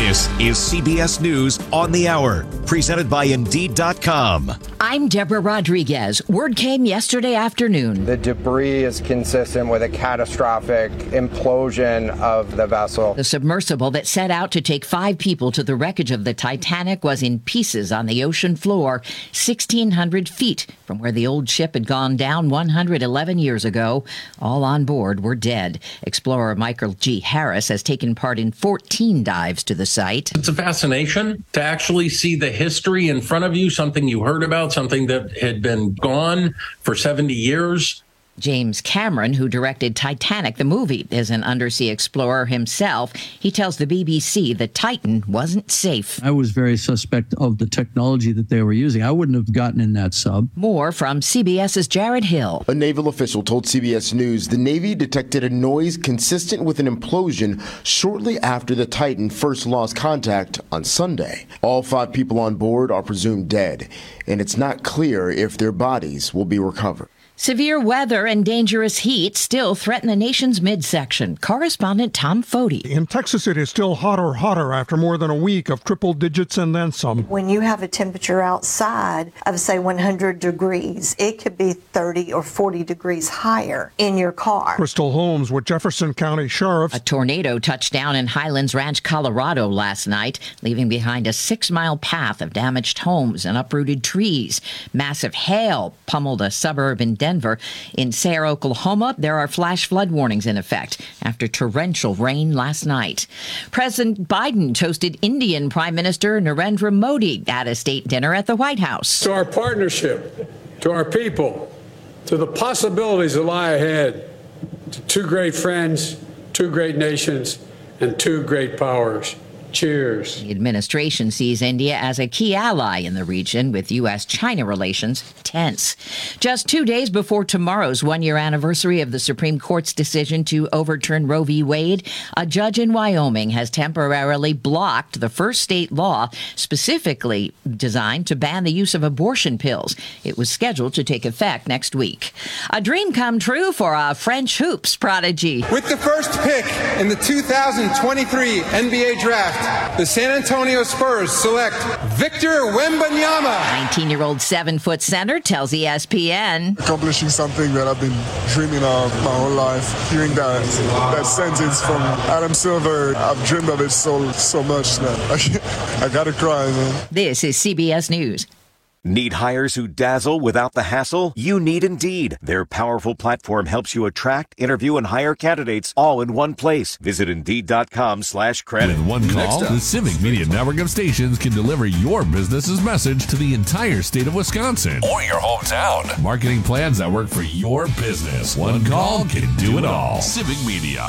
This is CBS News on the Hour, presented by Indeed.com. I'm Deborah Rodriguez. Word came yesterday afternoon. The debris is consistent with a catastrophic implosion of the vessel. The submersible that set out to take 5 people to the wreckage of the Titanic was in pieces on the ocean floor, 1,600 feet from where the old ship had gone down 111 years ago. All on board were dead. Explorer Michael G. Harris has taken part in 14 dives to the site. It's a fascination to actually see the history in front of you, something you heard about, something that had been gone for 70 years. James Cameron, who directed Titanic, the movie, is an undersea explorer himself. He tells the BBC the Titan wasn't safe. I was very suspect of the technology that they were using. I wouldn't have gotten in that sub. More from CBS's Jared Hill. A naval official told CBS News the Navy detected a noise consistent with an implosion shortly after the Titan first lost contact on Sunday. All 5 people on board are presumed dead, and it's not clear if their bodies will be recovered. Severe weather and dangerous heat still threaten the nation's midsection. Correspondent Tom Foti. In Texas, it is still hotter after more than a week of triple digits and then some. When you have a temperature outside of, say, 100 degrees, it could be 30 or 40 degrees higher in your car. Crystal Holmes with Jefferson County Sheriffs. A tornado touched down in Highlands Ranch, Colorado last night, leaving behind a 6-mile path of damaged homes and uprooted trees. Massive hail pummeled a suburb in Denver. In Sayre, Oklahoma, there are flash flood warnings in effect after torrential rain last night. President Biden toasted Indian Prime Minister Narendra Modi at a state dinner at the White House. To our partnership, to our people, to the possibilities that lie ahead, to 2 great friends, 2 great nations, and 2 great powers. Cheers. The administration sees India as a key ally in the region, with U.S.-China relations tense. Just 2 days before tomorrow's 1-year anniversary of the Supreme Court's decision to overturn Roe v. Wade, a judge in Wyoming has temporarily blocked the first state law specifically designed to ban the use of abortion pills. It was scheduled to take effect next week. A dream come true for a French hoops prodigy. With the first pick in the 2023 NBA Draft, the San Antonio Spurs select Victor Wembanyama. 19-year-old 7-foot center tells ESPN. Accomplishing something that I've been dreaming of my whole life. Hearing that sentence from Adam Silver, I've dreamed of it so much that I gotta cry, man. This is CBS News. Need hires who dazzle without the hassle? You need Indeed. Their powerful platform helps you attract, interview, and hire candidates all in one place. Visit Indeed.com/credit. With one call, the Civic Media network of stations can deliver your business's message to the entire state of Wisconsin or your hometown. Marketing plans that work for your business. One call can do it all. Civic Media,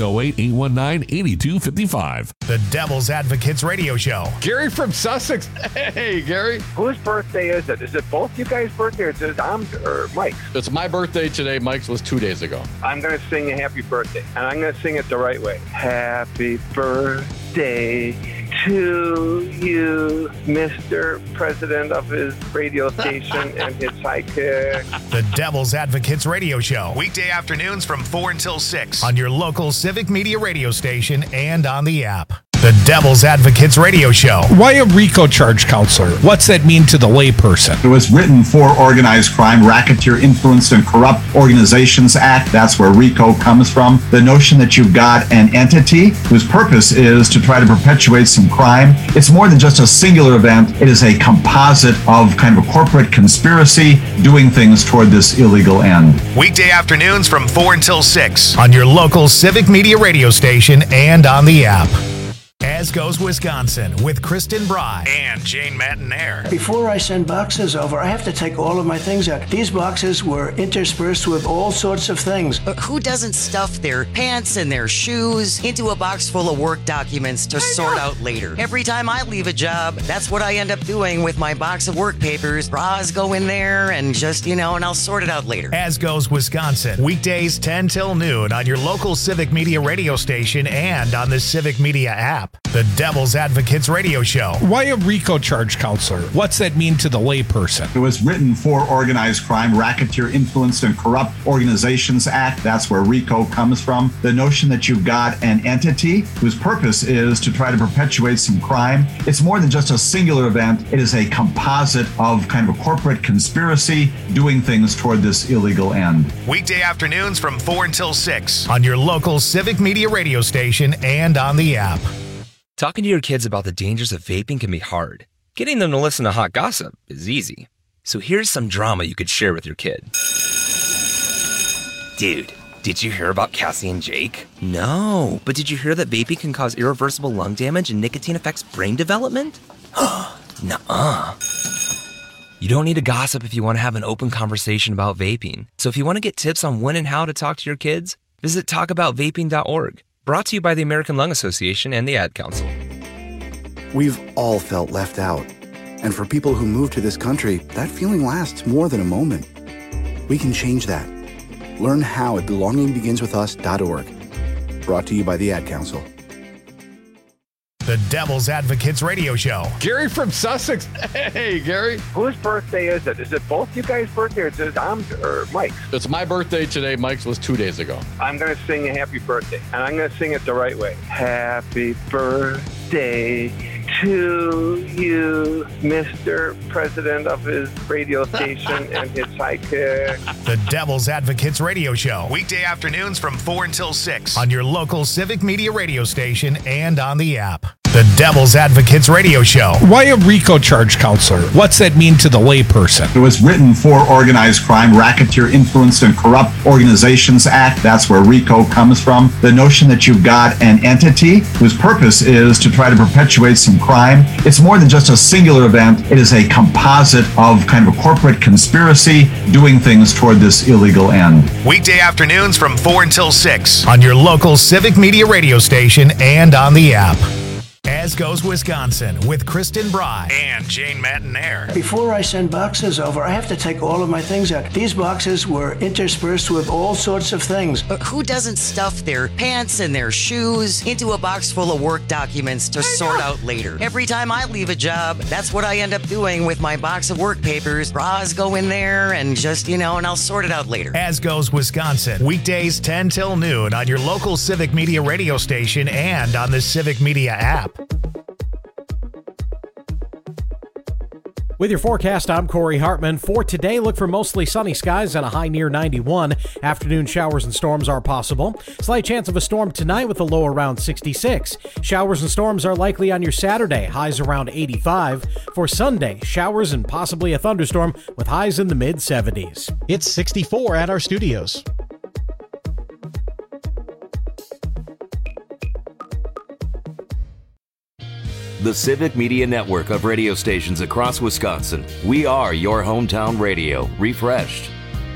608-819-8255. The Devil's Advocates Radio Show. Gary from Sussex. Hey, Gary. Whose birthday is it? Is it both you guys' birthday, or is it or Mike's? It's my birthday today. Mike's was 2 days ago. I'm going to sing a happy birthday, and I'm going to sing it the right way. Happy birthday to you, Mr. President of his radio station and his sidekick. The Devil's Advocates Radio Show. Weekday afternoons from 4 until 6 on your local Civic Media radio station and on the app. The Devil's Advocates Radio Show. Why a RICO charge counselor? What's that mean to the layperson? It was written for organized crime, Racketeer Influenced and Corrupt Organizations Act. That's where RICO comes from. The notion that you've got an entity whose purpose is to try to perpetuate some crime. It's more than just a singular event. It is a composite of kind of a corporate conspiracy doing things toward this illegal end. Weekday afternoons from 4 until 6 on your local Civic Media radio station and on the app. As Goes Wisconsin with Kristen Bry and Jane Mattinaire. Before I send boxes over, I have to take all of my things out. These boxes were interspersed with all sorts of things. But who doesn't stuff their pants and their shoes into a box full of work documents to sort out later? Every time I leave a job, that's what I end up doing with my box of work papers. Bras go in there and just, and I'll sort it out later. As Goes Wisconsin, weekdays 10 till noon on your local Civic Media radio station and on the Civic Media app. app. The Devil's Advocates Radio Show. Why a RICO charge counselor? What's that mean to the layperson? It was written for Organized Crime, Racketeer Influenced and Corrupt Organizations Act. That's where RICO comes from. The notion that you've got an entity whose purpose is to try to perpetuate some crime. It's more than just a singular event. It is a composite of kind of a corporate conspiracy doing things toward this illegal end. Weekday afternoons from 4 until 6 on your local Civic Media radio station and on the app. Talking to your kids about the dangers of vaping can be hard. Getting them to listen to hot gossip is easy. So here's some drama you could share with your kid. Dude, did you hear about Cassie and Jake? No, but did you hear that vaping can cause irreversible lung damage and nicotine affects brain development? Nuh-uh. You don't need to gossip if you want to have an open conversation about vaping. So if you want to get tips on when and how to talk to your kids, visit talkaboutvaping.org. Brought to you by the American Lung Association and the Ad Council. We've all felt left out. And for people who move to this country, that feeling lasts more than a moment. We can change that. Learn how at belongingbeginswithus.org. Brought to you by the Ad Council. The Devil's Advocates Radio Show. Gary from Sussex. Hey, Gary. Whose birthday is it? Is it both you guys' birthday or is it Dom's or Mike's? It's my birthday today. Mike's was 2 days ago. I'm going to sing a happy birthday, and I'm going to sing it the right way. Happy birthday to you, Mr. President of his radio station and his sidekick. The Devil's Advocates Radio Show. Weekday afternoons from 4 until 6 on your local Civic Media radio station and on the app. The Devil's Advocates Radio Show. Why a RICO charge counselor? What's that mean to the layperson? It was written for Organized Crime, Racketeer Influenced and Corrupt Organizations Act. That's where RICO comes from. The notion that you've got an entity whose purpose is to try to perpetuate some crime. It's more than just a singular event. It is a composite of kind of a corporate conspiracy doing things toward this illegal end. Weekday afternoons from 4 until 6 on your local Civic Media radio station and on the app. As Goes Wisconsin with Kristen Bry and Jane Matinaire. Before I send boxes over, I have to take all of my things out. These boxes were interspersed with all sorts of things. But who doesn't stuff their pants and their shoes into a box full of work documents to sort out later? Every time I leave a job, that's what I end up doing with my box of work papers. Bras go in there and just, and I'll sort it out later. As Goes Wisconsin, weekdays 10 till noon on your local Civic Media radio station and on the Civic Media app. With your forecast, I'm Corey Hartman. For today, look for mostly sunny skies and a high near 91. Afternoon showers and storms are possible. Slight chance of a storm tonight with a low around 66. Showers and storms are likely on your Saturday, highs around 85. For Sunday, showers and possibly a thunderstorm with highs in the mid-70s. It's 64 at our studios. The Civic Media Network of radio stations across Wisconsin. We are your hometown radio, refreshed.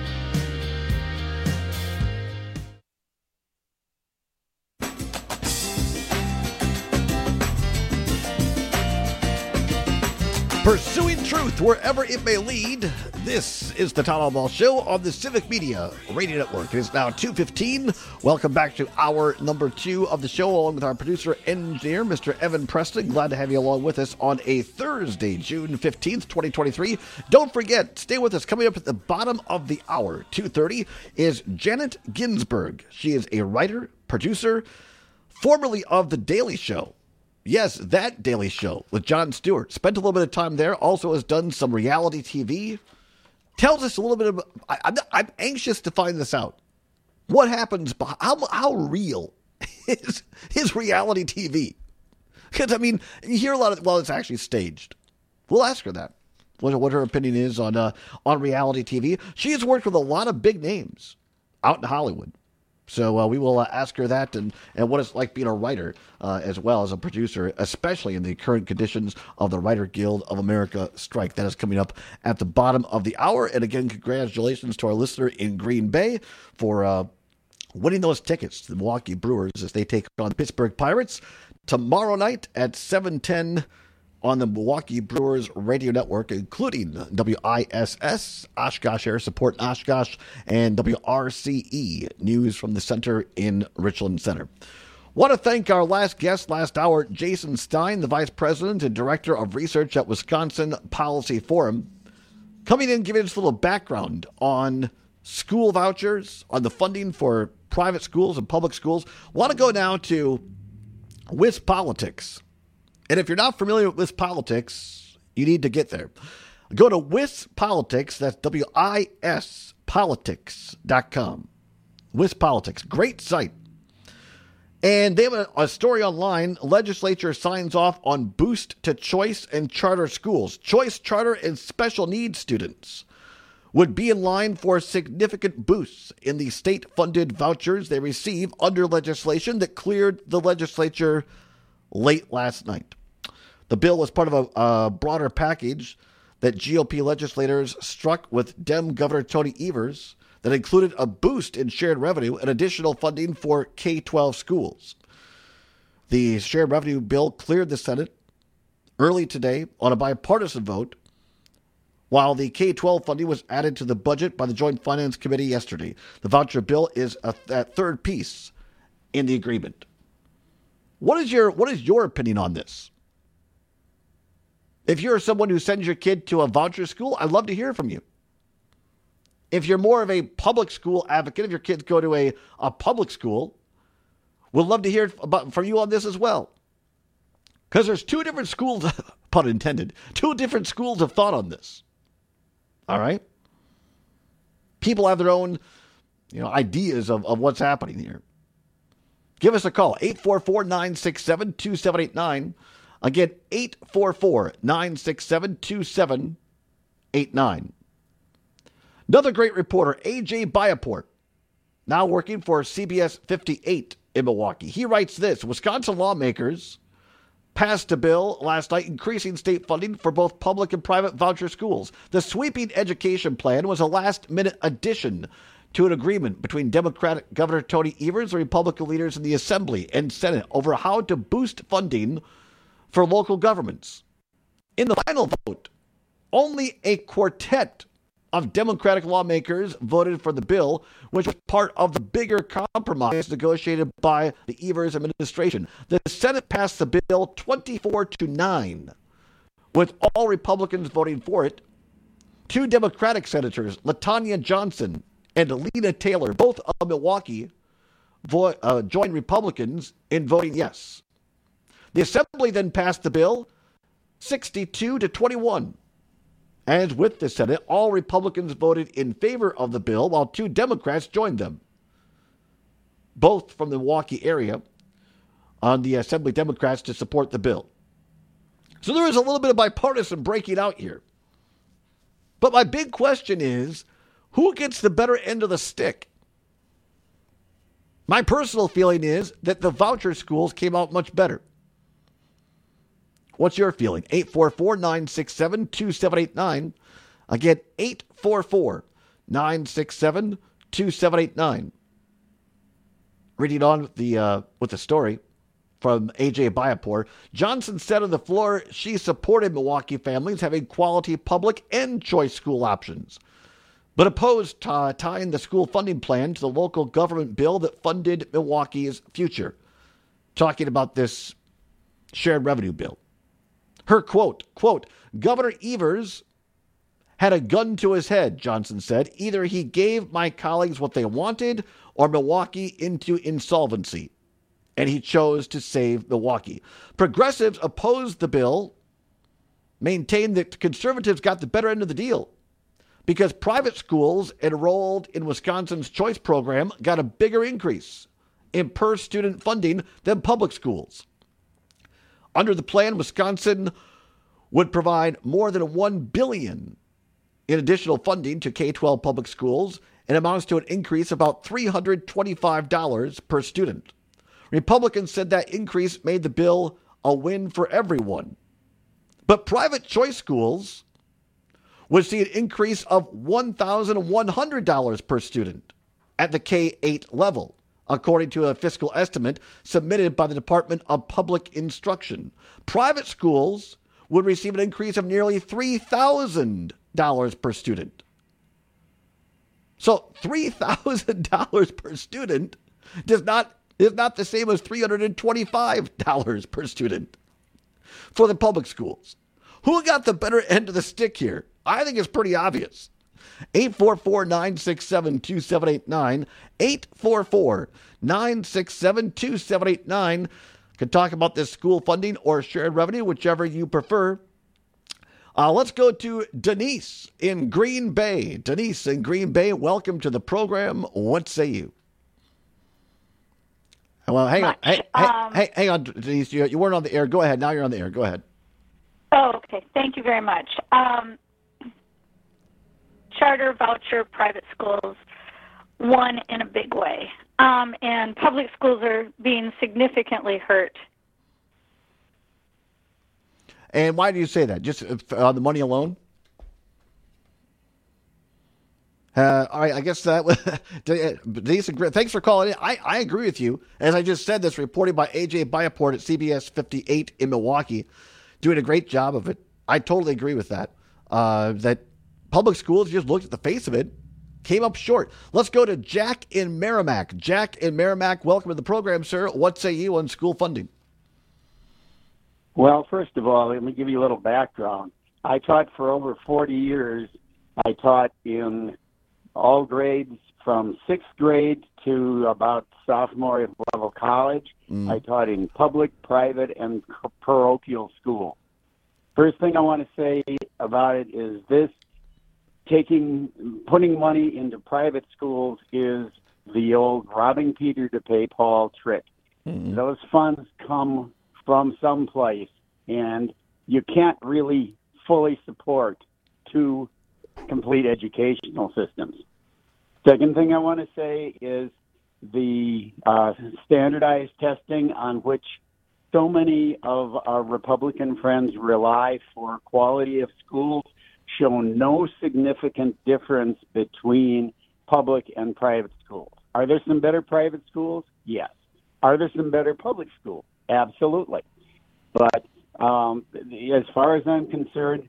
Pursuing truth wherever it may lead. This is the Town Hall Ball Show on the Civic Media Radio Network. It is now 2:15. Welcome back to hour number 2 of the show, along with our producer engineer, Mr. Evan Preston. Glad to have you along with us on a Thursday, June 15th, 2023. Don't forget, stay with us. Coming up at the bottom of the hour, 2:30, is Janet Ginsburg. She is a writer, producer, formerly of The Daily Show. Yes, that Daily Show with Jon Stewart. Spent a little bit of time there. Also has done some reality TV. Tells us a little bit of... I'm anxious to find this out. What happens... How real is reality TV? Because, you hear a lot of... Well, it's actually staged. We'll ask her that. What her opinion is on reality TV. She has worked with a lot of big names out in Hollywood. So we will ask her that and what it's like being a writer as well as a producer, especially in the current conditions of the Writer Guild of America strike. That is coming up at the bottom of the hour. And again, congratulations to our listener in Green Bay for winning those tickets to the Milwaukee Brewers as they take on the Pittsburgh Pirates tomorrow night at 7:10 on the Milwaukee Brewers radio network, including WISS, Oshkosh Air Support in Oshkosh, and WRCE, News from the Center in Richland Center. Want to thank our last guest last hour, Jason Stein, the Vice President and Director of Research at Wisconsin Policy Forum, coming in giving us a little background on school vouchers, on the funding for private schools and public schools. Want to go now to WisPolitics. And if you're not familiar with WisPolitics, you need to get there. Go to WisPolitics, that's WIS politics.com. WisPolitics, great site. And they have a story online. Legislature signs off on boost to choice and charter schools. Choice, charter, and special needs students would be in line for significant boosts in the state-funded vouchers they receive under legislation that cleared the legislature late last night. The bill was part of a broader package that GOP legislators struck with Dem Governor Tony Evers that included a boost in shared revenue and additional funding for K-12 schools. The shared revenue bill cleared the Senate early today on a bipartisan vote, while the K-12 funding was added to the budget by the Joint Finance Committee yesterday. The voucher bill is that third piece in the agreement. What is your opinion on this? If you're someone who sends your kid to a voucher school, I'd love to hear from you. If you're more of a public school advocate, if your kids go to a public school, we'd love to hear from you on this as well. Because there's two different schools, pun intended, two different schools of thought on this. All right? People have their own, ideas of what's happening here. Give us a call, 844-967-2789. Again, 844-967-2789. Another great reporter, A.J. Biaport, now working for CBS 58 in Milwaukee. He writes this: Wisconsin lawmakers passed a bill last night increasing state funding for both public and private voucher schools. The sweeping education plan was a last-minute addition to an agreement between Democratic Governor Tony Evers and Republican leaders in the Assembly and Senate over how to boost funding for local governments. In the final vote, only a quartet of Democratic lawmakers voted for the bill, which was part of the bigger compromise negotiated by the Evers administration. The Senate passed the bill 24-9, with all Republicans voting for it. Two Democratic senators, LaTanya Johnson and Lena Taylor, both of Milwaukee, joined Republicans in voting yes. The Assembly then passed the bill 62-21. As with the Senate, all Republicans voted in favor of the bill, while two Democrats joined them, both from the Milwaukee area, on the Assembly Democrats to support the bill. So there is a little bit of bipartisan breaking out here. But my big question is, who gets the better end of the stick? My personal feeling is that the voucher schools came out much better. What's your feeling? 844-967-2789. Again, 844-967-2789. Reading on with the story from A.J. Biaport. Johnson said on the floor she supported Milwaukee families having quality public and choice school options, but opposed tying the school funding plan to the local government bill that funded Milwaukee's future. Talking about this shared revenue bill. Her quote, Governor Evers had a gun to his head, Johnson said. Either he gave my colleagues what they wanted or Milwaukee into insolvency. And he chose to save Milwaukee. Progressives opposed the bill, maintained that conservatives got the better end of the deal because private schools enrolled in Wisconsin's choice program got a bigger increase in per-student funding than public schools. Under the plan, Wisconsin would provide more than $1 billion in additional funding to K-12 public schools and amounts to an increase of about $325 per student. Republicans said that increase made the bill a win for everyone. But private choice schools would see an increase of $1,100 per student at the K-8 level, according to a fiscal estimate submitted by the Department of Public Instruction. Private schools would receive an increase of nearly $3,000 per student. So $3,000 per student does not if not the same as $325 per student for the public schools. Who got the better end of the stick here? I think it's pretty obvious. 844-967-2789. 844-967-2789. Can talk about this school funding or shared revenue, whichever you prefer. Let's go to Denise in Green Bay. Denise in Green Bay, welcome to the program. What say you? Well, hang on. Hang on, Denise. You weren't on the air. Go ahead. Now you're on the air. Go ahead. Oh, okay. Thank you very much. Charter, voucher, private schools won in a big way. And public schools are being significantly hurt. And why do you say that? Just on the money alone? All right, I guess that Denise, thanks for calling in. I agree with you. As I just said, this reported by AJ Byaport at CBS 58 in Milwaukee, doing a great job of it. I totally agree with that. That public schools, just looked at the face of it, came up short. Let's go to Jack in Merrimack. Jack in Merrimack, welcome to the program, sir. What say you on school funding? Well, first of all, let me give you a little background. I taught for over 40 years. I taught in all grades from 6th grade to about sophomore level college. I taught in public, private, and parochial schools. First thing I want to say about it is this: putting money into private schools is the old robbing Peter to pay Paul trick. Those funds come from someplace, and you can't really fully support two complete educational systems. Second thing I want to say is the standardized testing on which so many of our Republican friends rely for quality of schools show no significant difference between public and private schools. Are there some better private schools? Yes. Are there some better public schools? Absolutely. But as far as I'm concerned,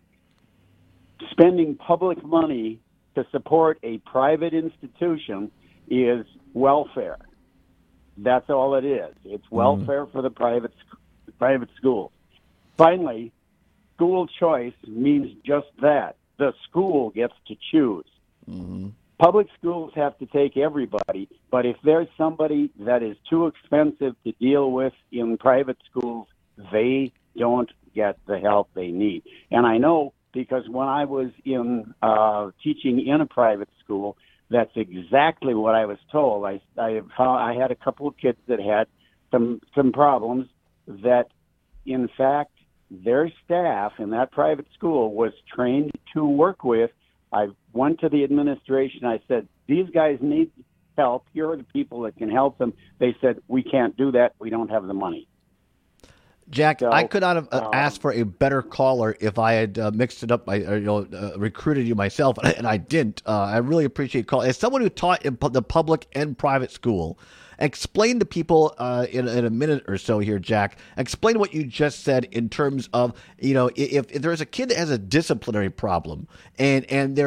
spending public money to support a private institution is welfare. That's all it is. It's welfare for the private schools. Finally, school choice means just that. The school gets to choose. Public schools have to take everybody, but if there's somebody that is too expensive to deal with in private schools, they don't get the help they need. And I know because when I was in teaching in a private school, that's exactly what I was told. I had a couple of kids that had some problems that, in fact, their staff in that private school was trained to work with. I went to the administration. I said, these guys need help. Here are the people that can help them. They said, we can't do that. We don't have the money. Jack, I could not have asked for a better caller if I had mixed it up, recruited you myself, and I didn't. I really appreciate calling. As someone who taught in the public and private school, explain to people in a minute or so here, Jack, explain what you just said in terms of, if there's a kid that has a disciplinary problem and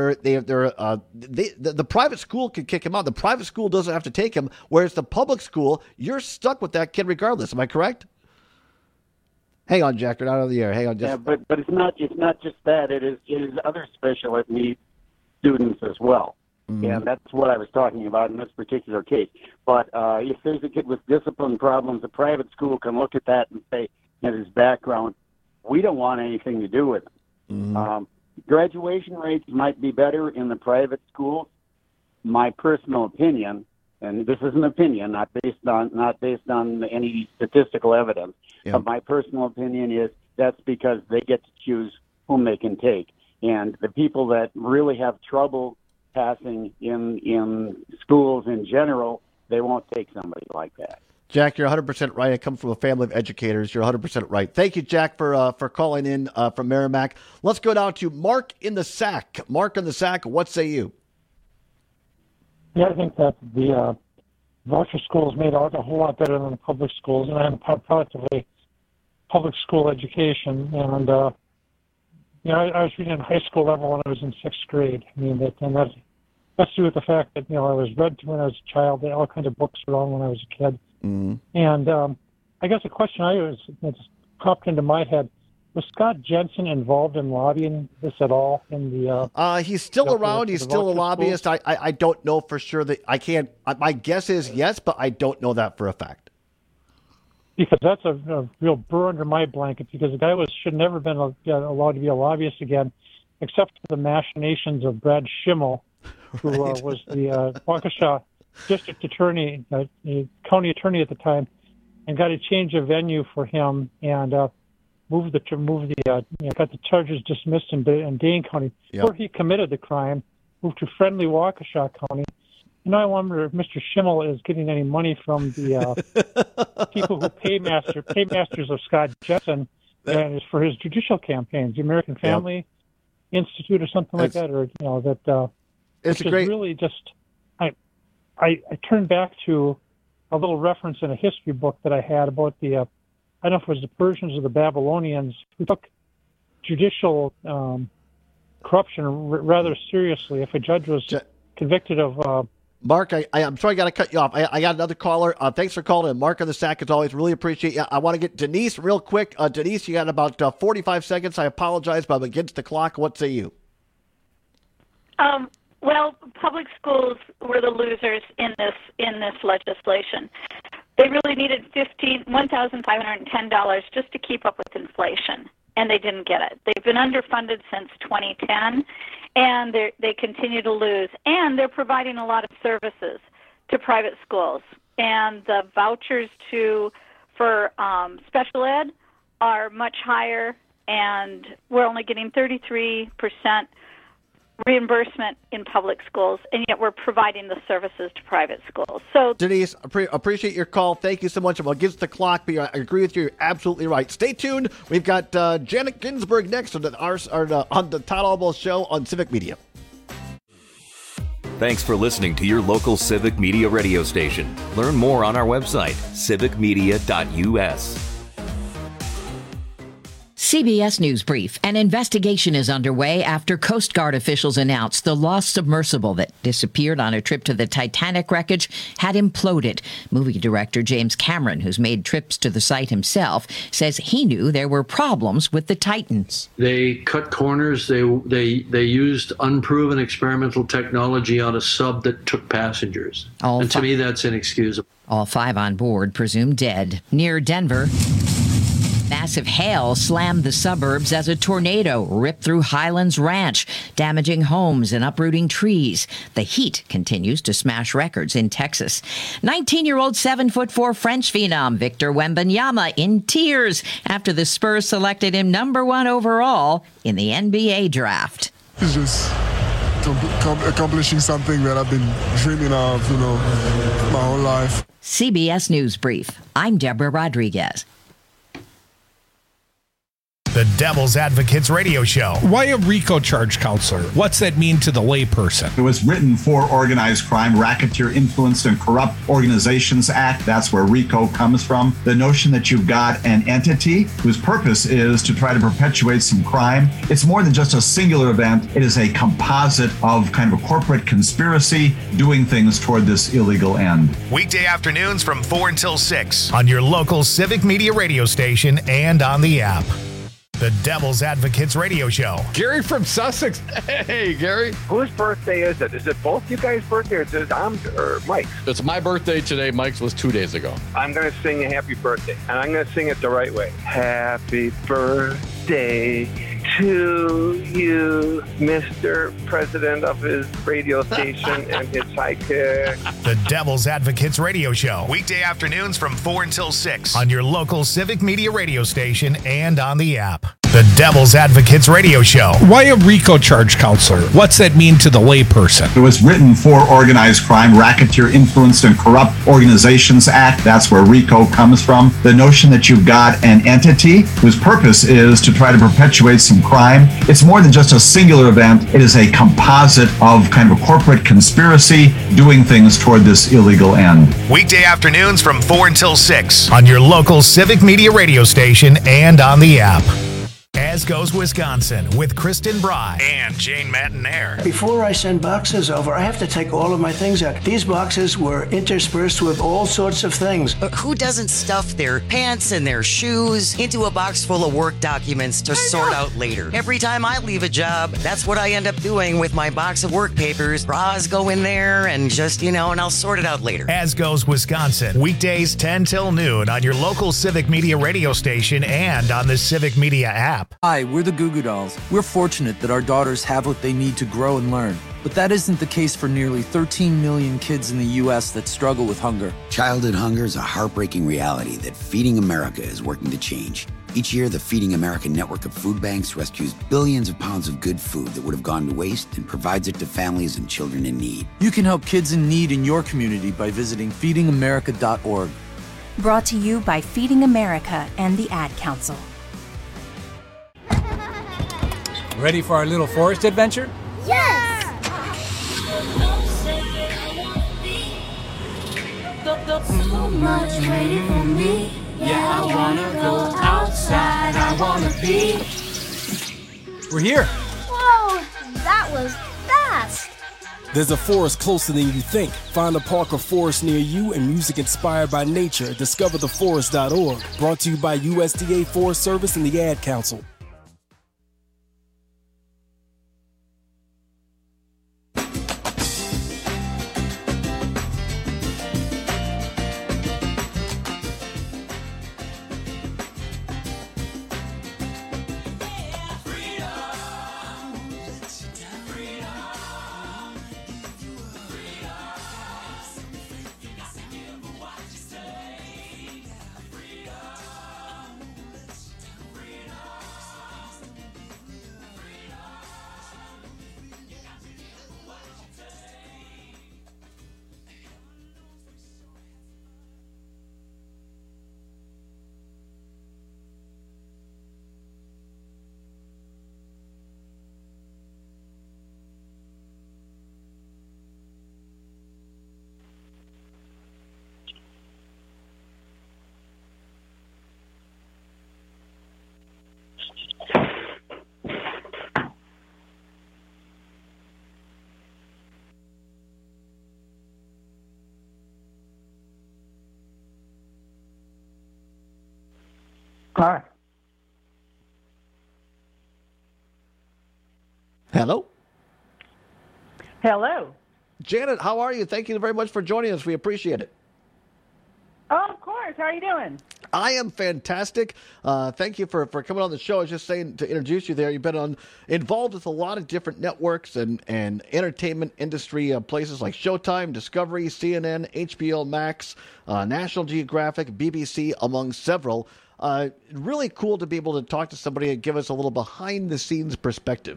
the private school can kick him out. The private school doesn't have to take him, whereas the public school, you're stuck with that kid regardless. Am I correct? Hang on, Jack. You're not on the air. Hang on. Yeah, but it's not just that. It is other special ed needs students as well. And that's what I was talking about in this particular case. But if there's a kid with discipline problems, a private school can look at that and say, at his background, we don't want anything to do with him. Graduation rates might be better in the private schools. My personal opinion, and this is an opinion, not based on any statistical evidence, but my personal opinion is that's because they get to choose whom they can take. And the people that really have trouble passing in schools in general, they won't take somebody like that. Jack, you're 100% right. I come from a family of educators. You're 100% right. Thank you, Jack, for calling in from Merrimack. Let's go down to Mark in the Sack. Mark in the Sack, what say you? Yeah, I think that the voucher schools made out a whole lot better than the public schools, and I'm product of a public school education. And I was reading in high school level when I was in 6th grade. I mean, has to do with the fact that, I was read to when I was a child. All kinds of books were on when I was a kid. Mm-hmm. And I guess a question that popped into my head, was Scott Jensen involved in lobbying this at all? He's still around. He's still a lobbyist. I don't know for sure that I can't. My guess is yes, but I don't know that for a fact. Because that's a real burr under my blanket. Because the guy should never been allowed to be a lobbyist again, except for the machinations of Brad Schimmel, who was the Waukesha district attorney, county attorney at the time, and got a change of venue for him and got the charges dismissed in Dane County, where he committed the crime, moved to friendly Waukesha County. I wonder if Mr. Schimmel is getting any money from the people who paymasters of Scott Jensen and is for his judicial campaigns, the American Family Institute or something like that, or it's which is really just. I turned back to a little reference in a history book that I had about I don't know if it was the Persians or the Babylonians who took judicial corruption rather seriously. If a judge was convicted of Mark, I'm sorry I got to cut you off. I got another caller. Thanks for calling in. Mark on the Sack, as always. Really appreciate you. I want to get Denise real quick. Denise, you got about 45 seconds. I apologize, but I'm against the clock. What say you? Well, public schools were the losers in this legislation. They really needed $1,510 just to keep up with inflation, and they didn't get it. They've been underfunded since 2010, and they continue to lose. And they're providing a lot of services to private schools, and the vouchers for special ed are much higher, and we're only getting 33% reimbursement in public schools, and yet we're providing the services to private schools. So, Denise, appreciate your call. Thank you so much. I'm against the clock, but I agree with you. You're absolutely right. Stay tuned. We've got Janet Ginsburg next on the Todd Albo Show on Civic Media. Thanks for listening to your local Civic Media radio station. Learn more on our website, civicmedia.us. CBS News Brief. An investigation is underway after Coast Guard officials announced the lost submersible that disappeared on a trip to the Titanic wreckage had imploded. Movie director James Cameron, who's made trips to the site himself, says he knew there were problems with the Titans. They cut corners. They used unproven experimental technology on a sub that took passengers. And to me, that's inexcusable. All 5 on board presumed dead. Near Denver, massive hail slammed the suburbs as a tornado ripped through Highlands Ranch, damaging homes and uprooting trees. The heat continues to smash records in Texas. 19-year-old 7'4" French phenom Victor Wembanyama in tears after the Spurs selected him number 1 overall in the NBA draft. It's just accomplishing something that I've been dreaming of, my whole life. CBS News Brief. I'm Deborah Rodriguez. The Devil's Advocates Radio Show. Why a RICO charge, counselor? What's that mean to the layperson? It was written for Organized Crime, Racketeer Influenced and Corrupt Organizations Act. That's where RICO comes from. The notion that you've got an entity whose purpose is to try to perpetuate some crime. It's more than just a singular event. It is a composite of kind of a corporate conspiracy doing things toward this illegal end. Weekday afternoons from 4 until 6 on your local Civic Media radio station and on the app. The Devil's Advocates Radio Show. Gary from Sussex. Hey, Gary. Whose birthday is it? Is it both you guys' birthday or is it or Mike's? It's my birthday today. Mike's was 2 days ago. I'm going to sing a happy birthday, and I'm going to sing it the right way. Happy birthday to you, Mr. President of his radio station and his sidekick. The Devil's Advocates Radio Show. Weekday afternoons from 4 until 6 on your local Civic Media radio station and on the app. The Devil's Advocates Radio Show. Why a RICO charge, counselor? What's that mean to the layperson? It was written for Organized Crime, Racketeer Influenced and Corrupt Organizations Act. That's where RICO comes from. The notion that you've got an entity whose purpose is to try to perpetuate some crime. It's more than just a singular event. It is a composite of kind of a corporate conspiracy doing things toward this illegal end. Weekday afternoons from 4 until 6 on your local Civic Media radio station and on the app. As Goes Wisconsin with Kristen Bry and Jane Matanair. Before I send boxes over, I have to take all of my things out. These boxes were interspersed with all sorts of things. Who doesn't stuff their pants and their shoes into a box full of work documents to sort out later? Every time I leave a job, that's what I end up doing with my box of work papers. Bras go in there and just, and I'll sort it out later. As Goes Wisconsin, weekdays 10 till noon on your local Civic Media radio station and on the Civic Media app. Hi, we're the Goo Goo Dolls. We're fortunate that our daughters have what they need to grow and learn. But that isn't the case for nearly 13 million kids in the U.S. that struggle with hunger. Childhood hunger is a heartbreaking reality that Feeding America is working to change. Each year, the Feeding America network of food banks rescues billions of pounds of good food that would have gone to waste and provides it to families and children in need. You can help kids in need in your community by visiting feedingamerica.org. Brought to you by Feeding America and the Ad Council. Ready for our little forest adventure? Yes! So much waiting for me. Yeah, I wanna go outside. I wanna be. We're here. Whoa, that was fast. There's a forest closer than you think. Find a park or forest near you and music inspired by nature at discovertheforest.org. Brought to you by USDA Forest Service and the Ad Council. All right. Hello. Hello. Janet, how are you? Thank you very much for joining us. We appreciate it. Oh, of course. How are you doing? I am fantastic. Thank you for coming on the show. I was just saying to introduce you there. You've been involved with a lot of different networks and entertainment industry places like Showtime, Discovery, CNN, HBO Max, National Geographic, BBC, among several. Really cool to be able to talk to somebody and give us a little behind-the-scenes perspective.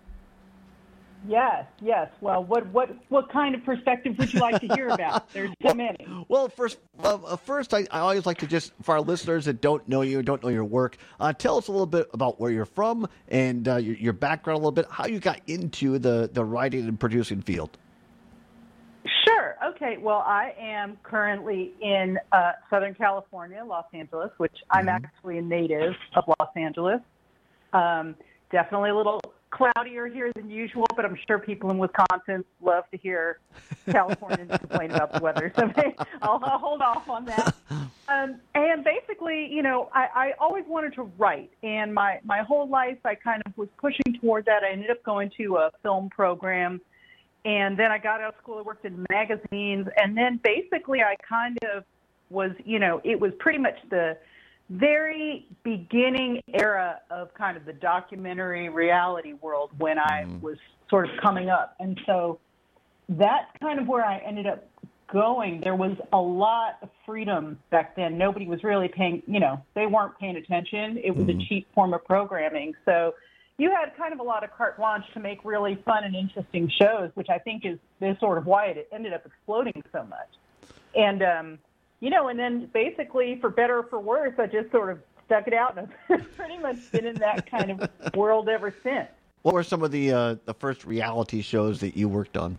Yes. Well, what kind of perspective would you like to hear about? There's so many. Well, first, I always like to just, for our listeners that don't know you, don't know your work, tell us a little bit about where you're from and your background a little bit, how you got into the writing and producing field. Sure. Okay. Well, I am currently in Southern California, Los Angeles, which I'm actually a native of Los Angeles. Definitely a little cloudier here than usual, but I'm sure people in Wisconsin love to hear Californians complain about the weather. So I'll hold off on that. And basically, I always wanted to write. And my whole life, I kind of was pushing toward that. I ended up going to a film program. And then I got out of school, I worked in magazines. And then basically I kind of was, it was pretty much the very beginning era of kind of the documentary reality world when I was sort of coming up. And so that's kind of where I ended up going. There was a lot of freedom back then. Nobody was really paying, they weren't paying attention. It was a cheap form of programming. So you had kind of a lot of carte blanche to make really fun and interesting shows, which I think is sort of why it ended up exploding so much. And, and then basically, for better or for worse, I just sort of stuck it out, and I've pretty much been in that kind of world ever since. What were some of the first reality shows that you worked on?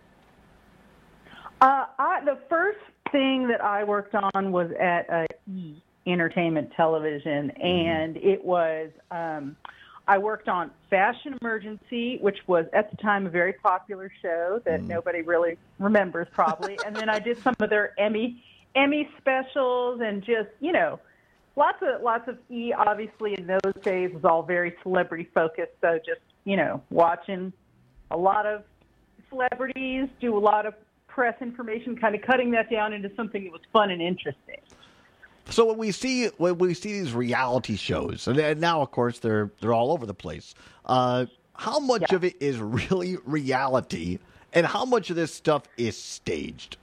The first thing that I worked on was at E! Entertainment Television, and it was I worked on Fashion Emergency, which was at the time a very popular show that nobody really remembers probably. And then I did some of their Emmy specials and just, lots of E. Obviously, in those days was all very celebrity focused. So just watching a lot of celebrities do a lot of press information, kind of cutting that down into something that was fun and interesting. So when we see these reality shows, and now of course they're all over the place, how much of it is really reality, and how much of this stuff is staged?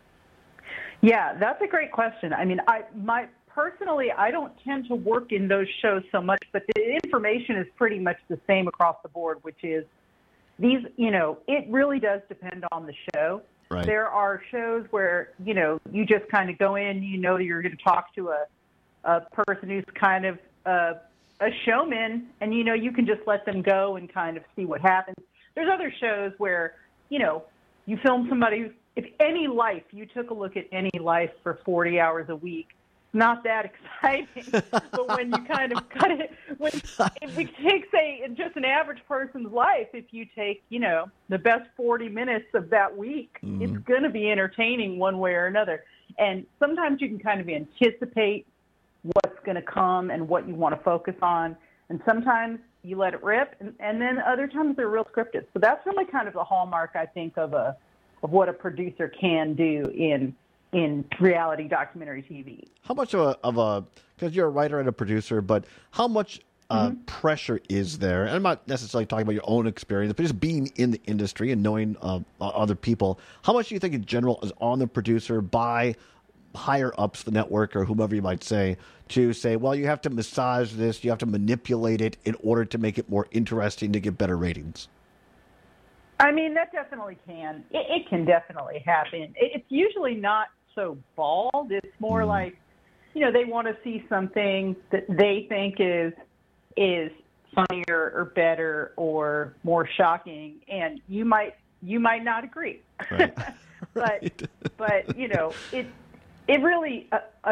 Yeah, that's a great question. I mean, personally, I don't tend to work in those shows so much, but the information is pretty much the same across the board, which is these, it really does depend on the show. Right. There are shows where, you just kind of go in, that you're going to talk to a person who's kind of a showman, and, you can just let them go and kind of see what happens. There's other shows where, you film somebody, if you took a look at Any Life for 40 hours a week, not that exciting, but when you kind of cut it, if we take, say, just an average person's life, if you take, the best 40 minutes of that week, it's going to be entertaining one way or another. And sometimes you can kind of anticipate what's going to come and what you want to focus on. And sometimes you let it rip, and then other times they're real scripted. So that's really kind of the hallmark, I think, of what a producer can do in reality documentary TV. How much of a because you're a writer and a producer, but how much pressure is there? And I'm not necessarily talking about your own experience, but just being in the industry and knowing other people. How much do you think in general is on the producer by higher ups, the network or whomever you might say, to say, well, you have to massage this, you have to manipulate it in order to make it more interesting to get better ratings? I mean, that definitely can. It can definitely happen. It's usually not so bald. It's more like, they want to see something that they think is funnier or better or more shocking, and you might not agree. Right. but it really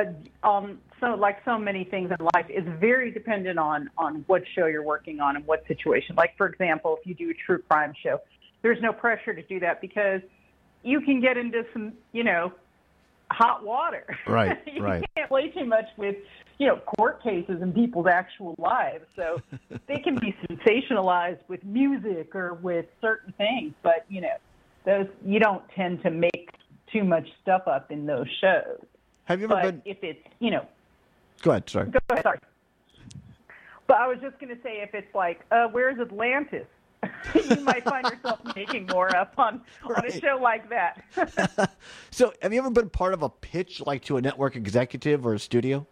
so many things in life is very dependent on what show you're working on and what situation. Like, for example, if you do a true crime show, there's no pressure to do that because you can get into some, hot water. Right, you right. can't play too much with, court cases and people's actual lives. So they can be sensationalized with music or with certain things, but, those you don't tend to make too much stuff up in those shows. Have you ever been... if it's, Go ahead, sorry. Go ahead, sorry. But I was just going to say, if it's like, where's Atlantis? You might find yourself making more up on a show like that. So have you ever been part of a pitch, like to a network executive or a studio?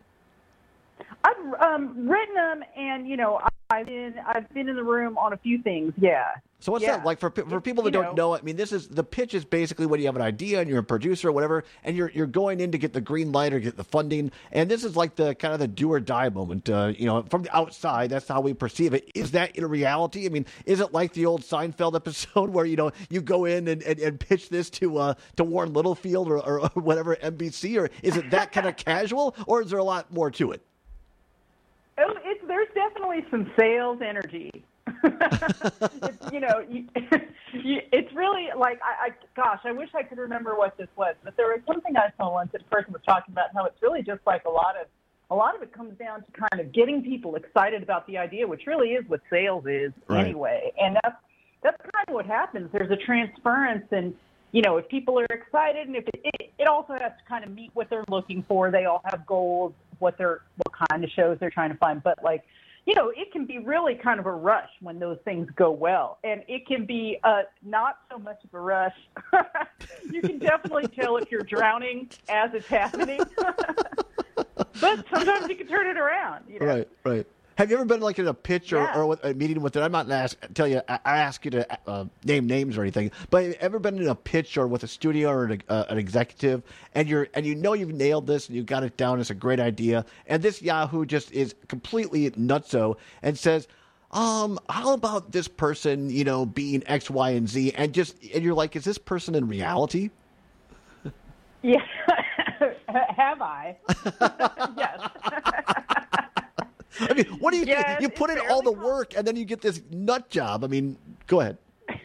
I've written them, and I've been in the room on a few things. Yeah. So what's that like for people that don't know? I mean, the pitch is basically when you have an idea and you're a producer or whatever, and you're going in to get the green light or get the funding, and this is like the kind of the do or die moment. From the outside, that's how we perceive it. Is that in reality? I mean, is it like the old Seinfeld episode where you go in and pitch this to Warren Littlefield or whatever NBC, or is it that kind of casual, or is there a lot more to it? Oh, there's definitely some sales energy. It's really like, I wish I could remember what this was, but there was something I saw once that a person was talking about how it's really just like a lot of it comes down to kind of getting people excited about the idea, which really is what sales is anyway. And that's kind of what happens. There's a transference, and if people are excited, and if it also has to kind of meet what they're looking for. They all have goals, what kind of shows they're trying to find, but it can be really kind of a rush when those things go well. And it can be not so much of a rush. You can definitely tell if you're drowning as it's happening. But sometimes you can turn it around. Right. Have you ever been like in a pitch or a meeting with it? I'm not going to ask you to name names or anything, but have you ever been in a pitch or with a studio or an executive, and you've nailed this and you got it down, it's a great idea, and this Yahoo just is completely nutso and says, how about this person, being X, Y, and Z, and you're like, is this person in reality? Yeah. Have I? Yes. I mean, what do you Yes, think? You put in all the work and then you get this nut job. I mean, go ahead.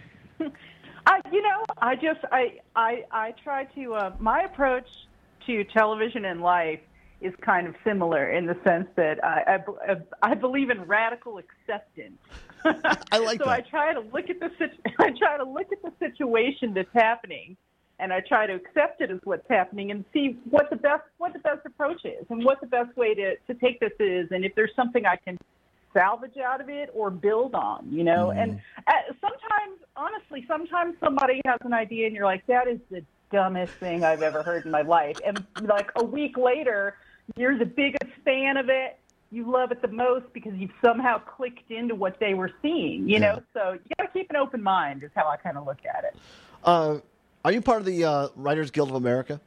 I try to, my approach to television and life is kind of similar in the sense that I believe in radical acceptance. I like so that. I try to look at the situation that's happening, and I try to accept it as what's happening and see what the best approach is and what the best way to take this is, and if there's something I can salvage out of it or build on, And sometimes somebody has an idea and you're like, that is the dumbest thing I've ever heard in my life. And like a week later, you're the biggest fan of it. You love it the most because you've somehow clicked into what they were seeing, you know? So you got to keep an open mind is how I kind of look at it. Are you part of the Writers Guild of America?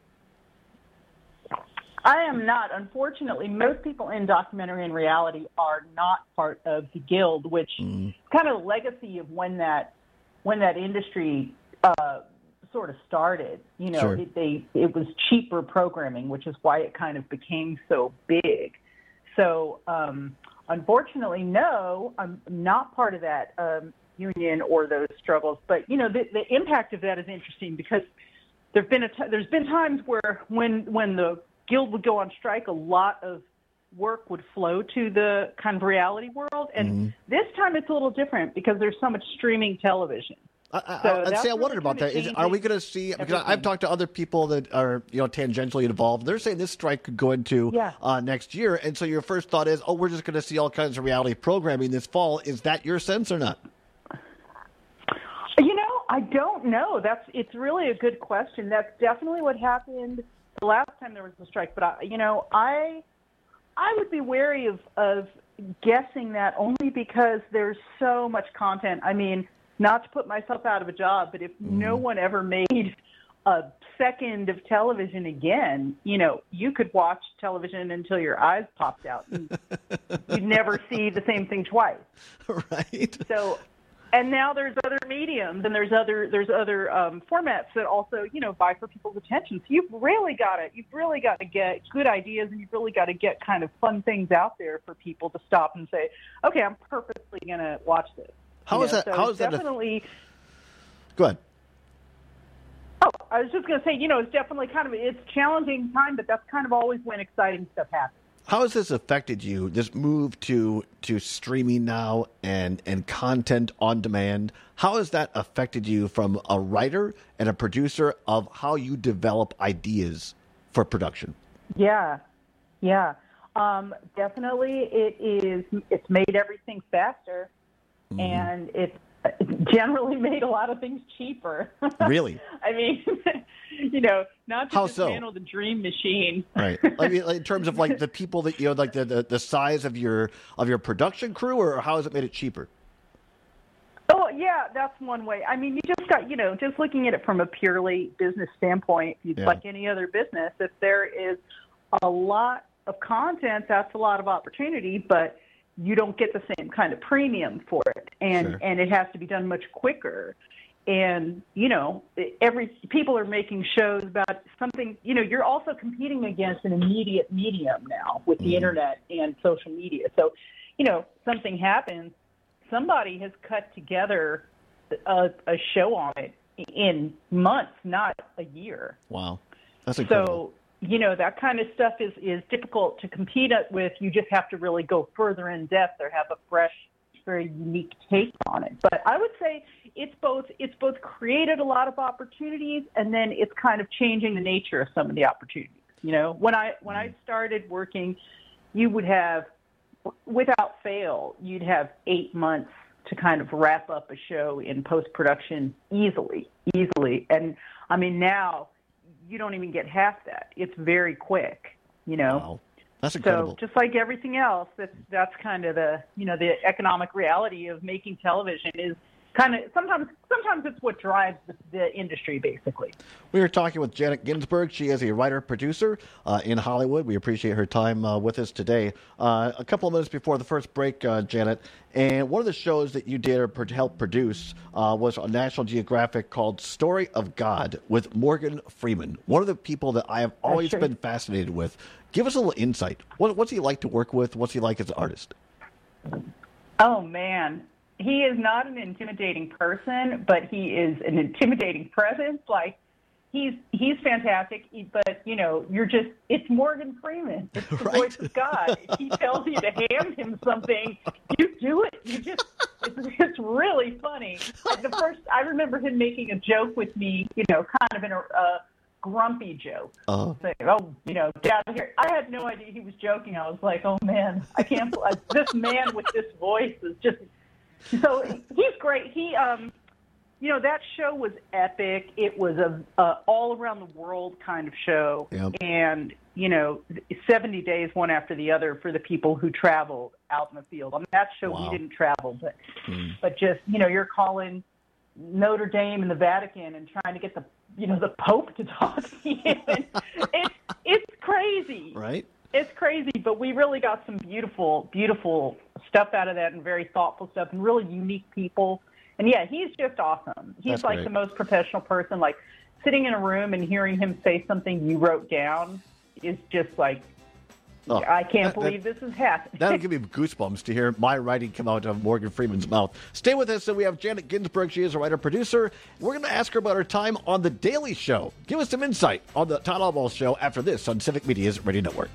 I am not. Unfortunately, most people in documentary and reality are not part of the Guild, which is kind of the legacy of when that industry sort of started. Sure. It was cheaper programming, which is why it kind of became so big. So, unfortunately, no, I'm not part of that union or those struggles. But the impact of that is interesting because there's been times where when the Guild would go on strike, a lot of work would flow to the kind of reality world. And this time it's a little different because there's so much streaming television. I wondered about that. Are we going to see, because I've talked to other people that are tangentially involved. They're saying this strike could go into next year. And so your first thought is, we're just going to see all kinds of reality programming this fall. Is that your sense or not? I don't know. It's really a good question. That's definitely what happened the last time there was a strike, but I would be wary of guessing that only because there's so much content. I mean, not to put myself out of a job, but if no one ever made a second of television again, you could watch television until your eyes popped out. You'd never see the same thing twice. Right. So. And now there's other mediums and there's other formats that also vie for people's attention. So you've really got to get good ideas, and you've really got to get kind of fun things out there for people to stop and say, okay, I'm purposely going to watch this. How is that? So how is definitely? Go ahead. Oh, I was just going to say, it's definitely it's a challenging time, but that's kind of always when exciting stuff happens. How has this affected you, this move to streaming now and content on demand? How has that affected you from a writer and a producer of how you develop ideas for production? Yeah. Definitely it's made everything faster, and it's generally made a lot of things cheaper. Really? I mean, not to dismantle the dream machine. Right. I mean, in terms of like the people that like the size of your production crew, or how has it made it cheaper? Oh yeah, that's one way. I mean, you just got just looking at it from a purely business standpoint, like any other business. If there is a lot of content, that's a lot of opportunity, but you don't get the same kind of premium for it, and it has to be done much quicker. And people are making shows about something. You're also competing against an immediate medium now with the internet and social media. So, something happens, somebody has cut together a show on it in months, not a year. Wow, that's incredible. So, that kind of stuff is difficult to compete with. You just have to really go further in depth or have a fresh, very unique take on it. But I would say it's both created a lot of opportunities, and then it's kind of changing the nature of some of the opportunities. When I started working, you would have, without fail, you'd have 8 months to kind of wrap up a show in post-production easily. And I mean, now you don't even get half that. It's very quick, Wow. That's incredible. So just like everything else, that's kind of the economic reality of making television sometimes it's what drives the industry, basically. We are talking with Janet Ginsburg. She is a writer-producer in Hollywood. We appreciate her time with us today. A couple of minutes before the first break, Janet, and one of the shows that you did or helped produce was on National Geographic called Story of God with Morgan Freeman, one of the people that I have always been fascinated with. Give us a little insight. What's he like to work with? What's he like as an artist? Oh, man. He is not an intimidating person, but he is an intimidating presence. Like, he's fantastic, but, it's Morgan Freeman. It's the voice of God. If he tells you to hand him something, you do it. It's really funny. Like I remember him making a joke with me, kind of in a grumpy joke. Saying, get out of here. I had no idea he was joking. I was like, oh, man, I can't believe this man with this voice is just... So he's great. He, that show was epic. It was a all around the world kind of show. Yep. And, 70 days, one after the other for the people who traveled out in the field. On that show, we didn't travel, but just, you're calling Notre Dame and the Vatican and trying to get the Pope to talk to you. It's crazy. Right. It's crazy, but we really got some beautiful, beautiful stuff out of that and very thoughtful stuff and really unique people. And, yeah, he's just awesome. He's like the most professional person. Like, sitting in a room and hearing him say something you wrote down is just like, I can't believe this is happening. That'll give me goosebumps to hear my writing come out of Morgan Freeman's mouth. Stay with us. So we have Janet Ginsburg. She is a writer-producer. We're going to ask her about her time on The Daily Show. Give us some insight on the Todd Albaugh Show after this on Civic Media's Radio Network.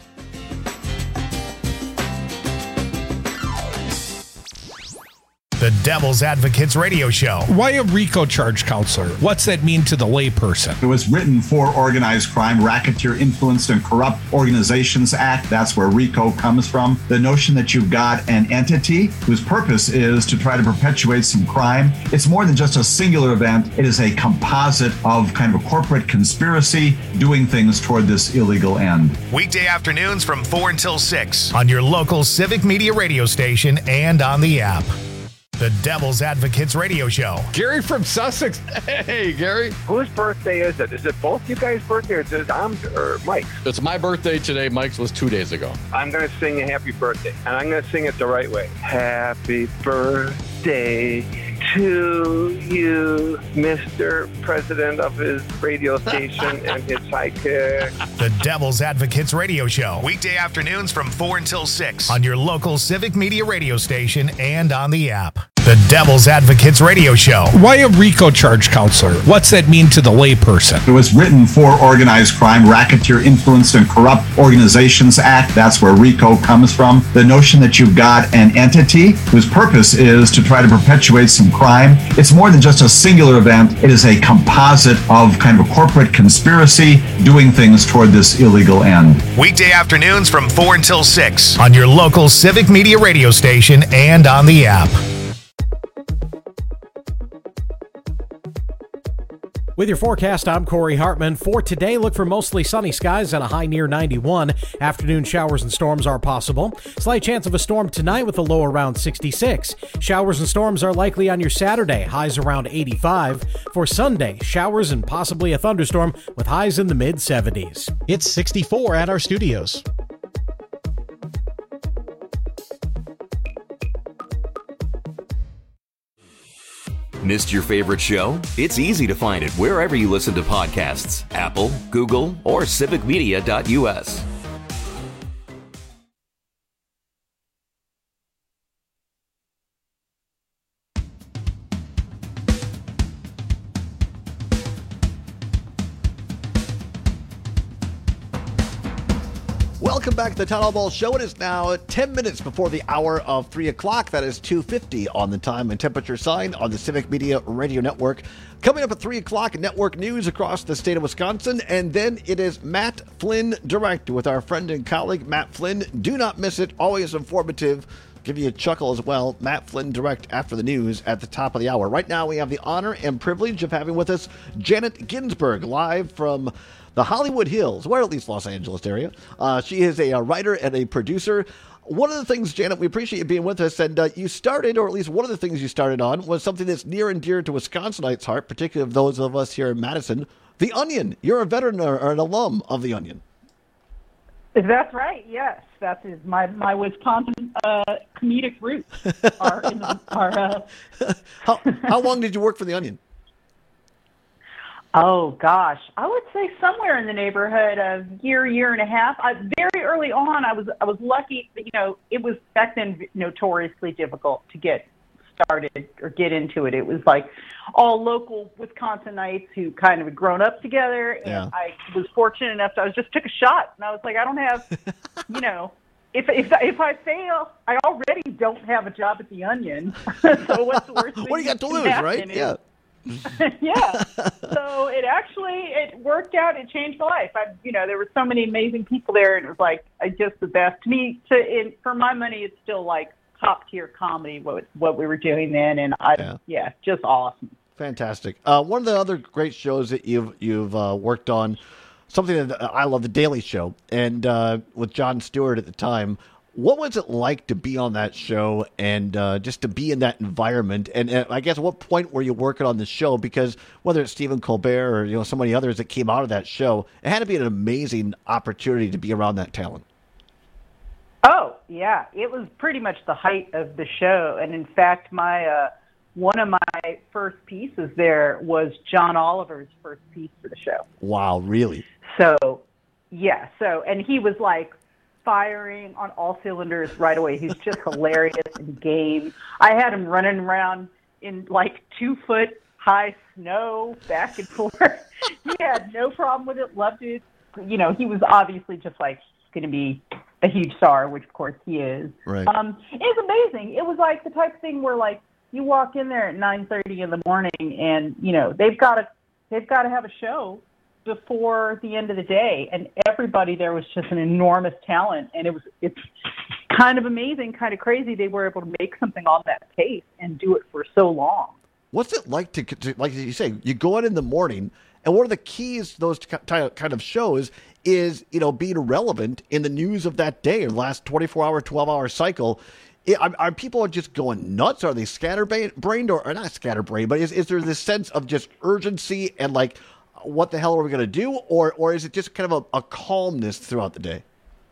The Devil's Advocates Radio Show. Why a RICO charge counselor? What's that mean to the layperson? It was written for Organized Crime, Racketeer Influenced and Corrupt Organizations Act. That's where RICO comes from. The notion that you've got an entity whose purpose is to try to perpetuate some crime. It's more than just a singular event. It is a composite of kind of a corporate conspiracy doing things toward this illegal end. Weekday afternoons from 4 until 6 on your local Civic Media radio station and on the app. The Devil's Advocates Radio Show. Gary from Sussex. Hey, Gary. Whose birthday is it? Is it both you guys' birthday or is it Tom's or Mike's? It's my birthday today. Mike's was 2 days ago. I'm going to sing a happy birthday, and I'm going to sing it the right way. Happy birthday to you, Mr. President of his radio station and his sidekick. The Devil's Advocates Radio Show. Weekday afternoons from 4 until 6 on your local Civic Media radio station and on the app. The Devil's Advocates Radio Show. Why a RICO charge counselor? What's that mean to the layperson? It was written for Organized Crime, Racketeer Influenced and Corrupt Organizations Act. That's where RICO comes from. The notion that you've got an entity whose purpose is to try to perpetuate some crime. It's more than just a singular event. It is a composite of kind of a corporate conspiracy doing things toward this illegal end. Weekday afternoons from 4 until 6 on your local Civic Media radio station and on the app. With your forecast, I'm Corey Hartman. For today, look for mostly sunny skies and a high near 91. Afternoon showers and storms are possible. Slight chance of a storm tonight with a low around 66. Showers and storms are likely on your Saturday, highs around 85. For Sunday, showers and possibly a thunderstorm with highs in the mid-70s. It's 64 at our studios. Missed your favorite show? It's easy to find it wherever you listen to podcasts. Apple, Google, or civicmedia.us. Welcome back to the Todd Albaugh Show. It is now 10 minutes before the hour of 3 o'clock. That is 2:50 on the time and temperature sign on the Civic Media Radio Network. Coming up at 3 o'clock, network news across the state of Wisconsin. And then it is Matt Flynn Direct with our friend and colleague, Matt Flynn. Do not miss it. Always informative. Give you a chuckle as well. Matt Flynn Direct after the news at the top of the hour. Right now, we have the honor and privilege of having with us Janet Ginsburg live from the Hollywood Hills, or at least Los Angeles area. She is a writer and a producer. One of the things, Janet, we appreciate you being with us, and you started, or at least one of the things you started on, was something that's near and dear to Wisconsinites' heart, particularly of those of us here in Madison, The Onion. You're a veteran or an alum of The Onion. That's right. Yes, that is my Wisconsin comedic roots. How long did you work for The Onion? Oh gosh, I would say somewhere in the neighborhood of year and a half. Very early on, I was lucky. It was back then notoriously difficult to get started or get into it. It was like all local Wisconsinites who kind of had grown up together, and I was fortunate enough to, I just took a shot, and I was like, I don't have, if I fail, I already don't have a job at The Onion. So what's the worst thing? What do you got to lose, right? Yeah. Yeah. So it worked out. It changed my life. There were so many amazing people there, and it was like just the best. To me, for my money, it's still like top tier comedy. What we were doing then, and just awesome. Fantastic. One of the other great shows that you've worked on, something that I love, The Daily Show, and with Jon Stewart at the time. What was it like to be on that show and just to be in that environment? And I guess at what point were you working on the show? Because whether it's Stephen Colbert or so many others that came out of that show, it had to be an amazing opportunity to be around that talent. Oh yeah, it was pretty much the height of the show. And in fact, my one of my first pieces there was John Oliver's first piece for the show. Wow, really? So yeah, and he was like firing on all cylinders right away. He's just hilarious and game. I had him running around in like 2-foot high snow back and forth. He had no problem with it, loved it. He was obviously just like going to be a huge star, which of course he is. Right. It was amazing. It was like the type of thing where like you walk in there at 9:30 in the morning and they've got to have a show before the end of the day, and everybody there was just an enormous talent, and it's kind of amazing, kind of crazy they were able to make something on that pace and do it for so long. What's it like to like you say, you go in the morning, and one of the keys to those kind of shows is being relevant in the news of that day, or the last 24-hour, 12-hour cycle. Are people just going nuts? Are they scatterbrained or not scatterbrained? But is there this sense of just urgency and like, what the hell are we going to do? Or is it just kind of a calmness throughout the day?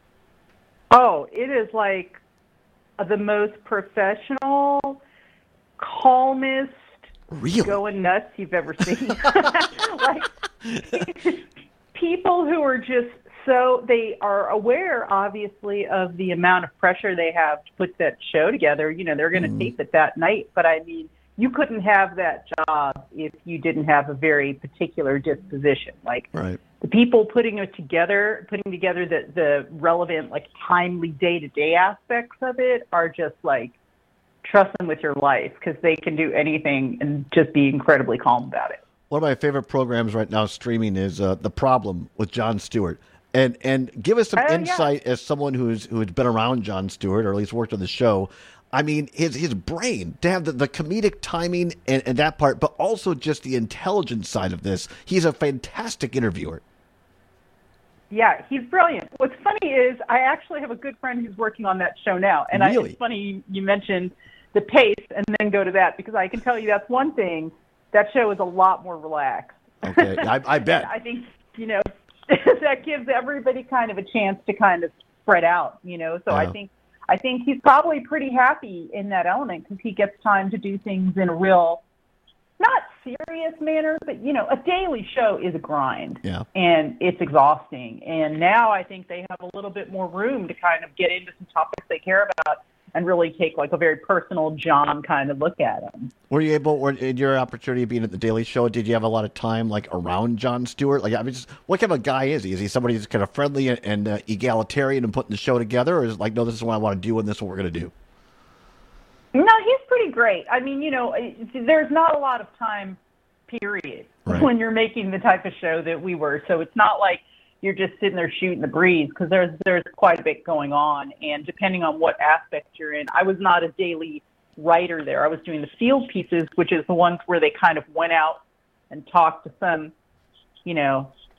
Oh, it is like the most professional, calmest, going nuts you've ever seen. Like people who are just they are aware, obviously, of the amount of pressure they have to put that show together. They're going to tape it that night, but I mean, you couldn't have that job if you didn't have a very particular disposition. Like right. The people putting together the relevant, like timely day-to-day aspects of it are just like, trust them with your life because they can do anything and just be incredibly calm about it. One of my favorite programs right now streaming is The Problem with Jon Stewart. And give us some insight as someone who's been around Jon Stewart, or at least worked on the show. I mean, his brain, to have the comedic timing and that part, but also just the intelligence side of this. He's a fantastic interviewer. Yeah, he's brilliant. What's funny is I actually have a good friend who's working on that show now. And really? It's funny you mentioned the pace and then go to that, because I can tell you that's one thing. That show is a lot more relaxed. Okay, I bet. I think, that gives everybody kind of a chance to kind of spread out, So yeah. I think he's probably pretty happy in that element because he gets time to do things in a real, not serious manner, but, a daily show is a grind. Yeah. And it's exhausting. And now I think they have a little bit more room to kind of get into some topics they care about and really take like a very personal John kind of look at them. Were you able, in your opportunity of being at the Daily Show, did you have a lot of time like around Jon Stewart? Like, I mean, what kind of a guy is he? Is he somebody who's kind of friendly and egalitarian and putting the show together, or is it like, no, this is what I want to do and this is what we're going to do? No, he's pretty great. I mean, there's not a lot of time, period, when you're making the type of show that we were. So it's not like you're just sitting there shooting the breeze, because there's quite a bit going on. And depending on what aspect you're in, I was not a daily writer there. I was doing the field pieces, which is the ones where they kind of went out and talked to some,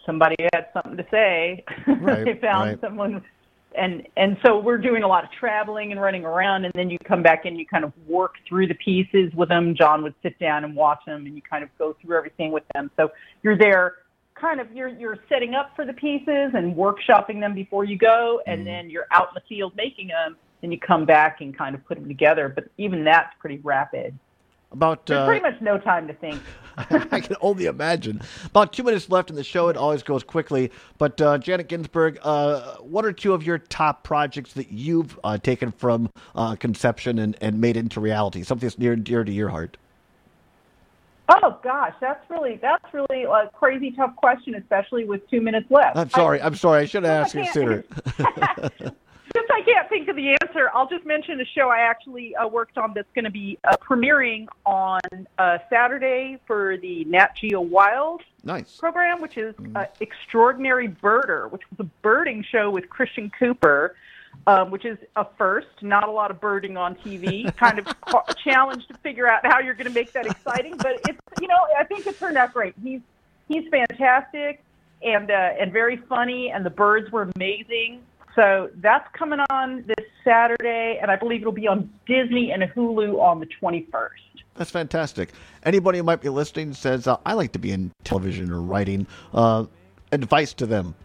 somebody had something to say. Right, They found someone. And so we're doing a lot of traveling and running around, and then you come back and you kind of work through the pieces with them. John would sit down and watch them, and you kind of go through everything with them. So you're there kind of, you're setting up for the pieces and workshopping them before you go, and then you're out in the field making them, and you come back and kind of put them together. But even that's pretty rapid. There's pretty much no time to think. I can only imagine. About 2 minutes left in the show. It always goes quickly. But Janet Ginsburg, what are two of your top projects that you've taken from conception and made into reality? Something that's near and dear to your heart. Oh gosh, that's really a crazy tough question, especially with 2 minutes left. I'm sorry. I should have asked you sooner. Since I can't think of the answer, I'll just mention a show I actually worked on that's going to be premiering on Saturday for the Nat Geo Wild program, which is Extraordinary Birder, which was a birding show with Christian Cooper, which is a first. Not a lot of birding on TV. Kind of a challenge to figure out how you're going to make that exciting, but it's I think it turned out great. He's fantastic and very funny, and the birds were amazing. So that's coming on this Saturday, and I believe it'll be on Disney and Hulu on the 21st. That's fantastic. Anybody who might be listening says, I like to be in television or writing. Advice to them.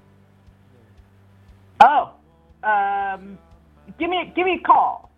Oh, give me a call.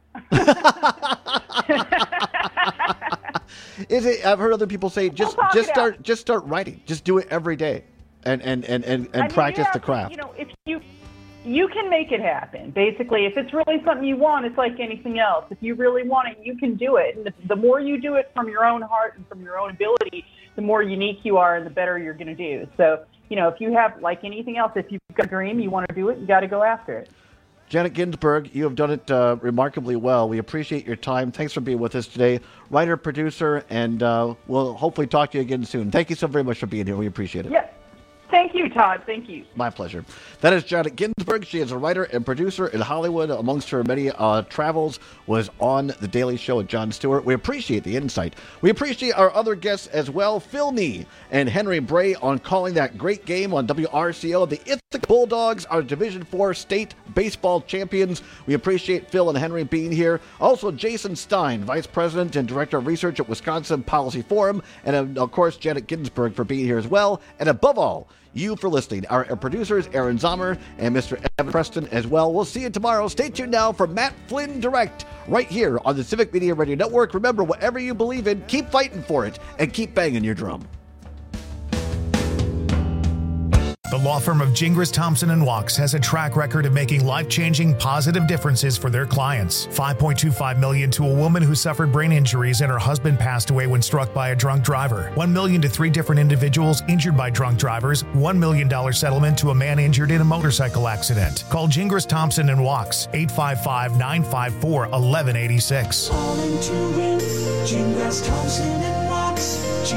I've heard other people say, just start writing. Just do it every day and practice the craft. If you can make it happen. Basically, if it's really something you want, it's like anything else. If you really want it, you can do it. And the more you do it from your own heart and from your own ability, the more unique you are and the better you're going to do. So, if you have, like anything else, if you've got a dream, you want to do it, you got to go after it. Janet Ginsburg, you have done it remarkably well. We appreciate your time. Thanks for being with us today. Writer, producer, and we'll hopefully talk to you again soon. Thank you so very much for being here. We appreciate it. Yeah. Thank you, Todd. Thank you. My pleasure. That is Janet Ginsburg. She is a writer and producer in Hollywood. Amongst her many travels was on The Daily Show with Jon Stewart. We appreciate the insight. We appreciate our other guests as well, Phil Nee and Henry Bray, on calling that great game on WRCO. The Ithaca Bulldogs are Division IV state baseball champions. We appreciate Phil and Henry being here. Also, Jason Stein, Vice President and Director of Research at Wisconsin Policy Forum. And, of course, Janet Ginsburg for being here as well. And above all, you for listening. Our producers, Aaron Zomer and Mr. Evan Preston as well. We'll see you tomorrow. Stay tuned now for Matt Flynn Direct right here on the Civic Media Radio Network. Remember, whatever you believe in, keep fighting for it and keep banging your drum. The law firm of Gingras, Thompson & Wachs has a track record of making life-changing positive differences for their clients. $5.25 million to a woman who suffered brain injuries and her husband passed away when struck by a drunk driver. $1 million to 3 different individuals injured by drunk drivers. $1 million settlement to a man injured in a motorcycle accident. Call Gingras, Thompson & Wachs, 855-954-1186. All into it, Gingras, Thompson & Wachs,